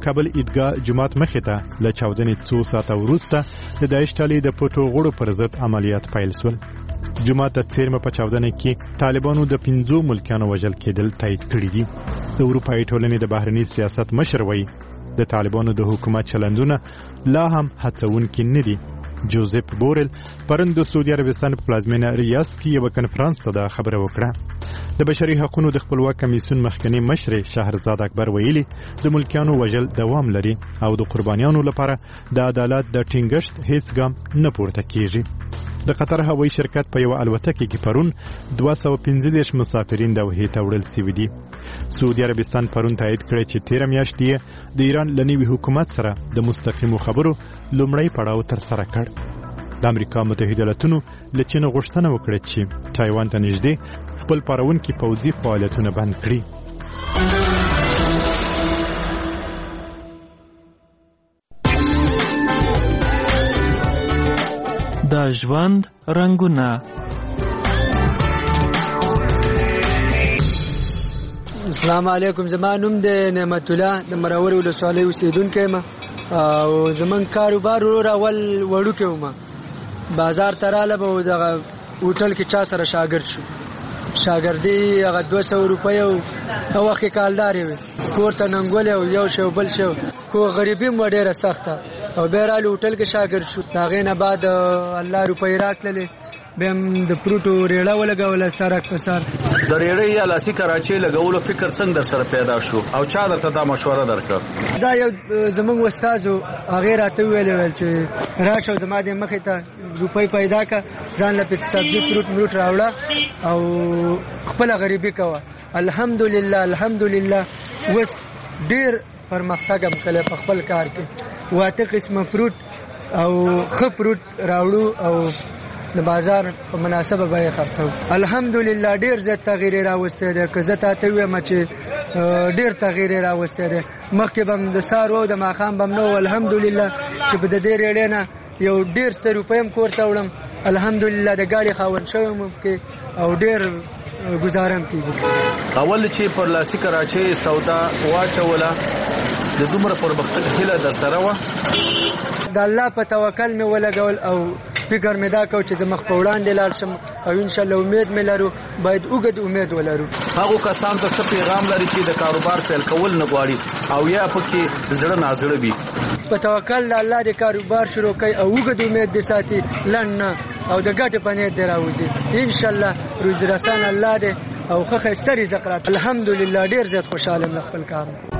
کابل عیدګاه جومات مخې ته له چاودنې څو ساعته وروسته د داعش ډلې د پټو غړو پر ضد عملیات پیل شول. جومات د څیرمه په چاودنه کې طالبانو د 5 ملکیانو وژل کېدل تایید کړي دي. د اروپایي ټولنې د بهرني سیاست مشر وایي د طالبانو د حکومت چلندونه لا هم هڅونکي نه دي. جوزف بورل پرون د سعودي عربستان په پلازمینه ریاض کې یو کنفرانس ته دا خبره وکړه. د بشري حقوقو د خپلواک کمیسیون مخکنی مشر شهرزاد اکبر ویلي د ملکیانو وژل دوام لري او د قربانیانو لپاره د عدالت د ټینګښت هیڅ ګام نه پورته کیږي. د قطر هوایي شرکت په یو الوتکه کې پرون 215 مسافرین د وحی ته وړل شوي دي. سعودي عربستان پرون تایید کړی چې 13 میاشتې د ایران له نوي حکومت سره د مستقیمو خبرو لومړی پړاو تر سره کړ. د امریکا متحده ایالاتونو له چین غوښتنه وکړه چې تایوان ته نږدې خپل پارونکي پوځي فعالیتونه بند کړي. د ژوند رنګونه. السلام علیکم. زما نوم د نعمت الله د مرور ولسوالۍ اوسیدونکی یم او زمون کاروبار اول وړوکی وم. بازار ته راله به دغه هوټل کې چا سره شاګرد شو. شاګردي هغه 200 روپۍ او وخت کې کالدار وي. کور ته ننګولې او یو شی بل شی کو غریبي مو ډېره سخته او بیا راله هوټل کې شاګرد شو. هغې نه بعد الله روپۍ راکړلې بیا هم د فروټو ریړه ولګوله سرک په سر. د ریړې یا لاسي کراچۍ لګولو فکر څنګه در سره پیدا شو او چا درته دا مشوره درکړه؟ دا یو زمونږ استاد و، هغې راته وویل چې راشه زما د مخې ته روپۍ پیدا کړه، ځان له پې سبزي فروټ مروټ راوړه او خپله غریبي کوه. الحمدلله الحمدلله اوس ډېر پرمختګ هم کړی په خپل کار کې. 8 قسمه فروټ او ښه فروټ راوړو او د بازار په مناسبه بیه خرڅوو. الحمدلله ډېر زیات تغییر راوستی دی. که زه تاته ووایم چې ډېر تغییر راوستی دی. مخکې به هم د سهار و د ماښام به هم نه و. الحمدلله چې په د دې ریړۍ نه یو ډېر څه روپۍ هم کور ته وړم. الحمدلله د ګاډي خاوند شوی یم کې او ډېر ګزاره هم کېږي. اول چې پر لاسي کراچۍ سودا واچوله د دومره پرمختګ هیله در سره وه؟ د الله په توکل مې ولګول او فکر مې دا کو چې زه مخ په وړاندې لاړ شم او انشاءالله امید مې لرو. باید اوږد امید ولرو. هغو کسانو ته څه پیغام لري چې د کاروبار پیل کول نه غواړي او یا پکې زړه نازړه وي؟ په توکل د الله د کاروبار شروع کوي او اوږد امید دې ساتي، لنډ نه، او د ګټې په نیت دې راوځي. انشاءالله روزي رسان الله دې او ښه ښایسته رزق راکړي. الحمدلله ډېر زیات خوشحاله یم له خپل کار.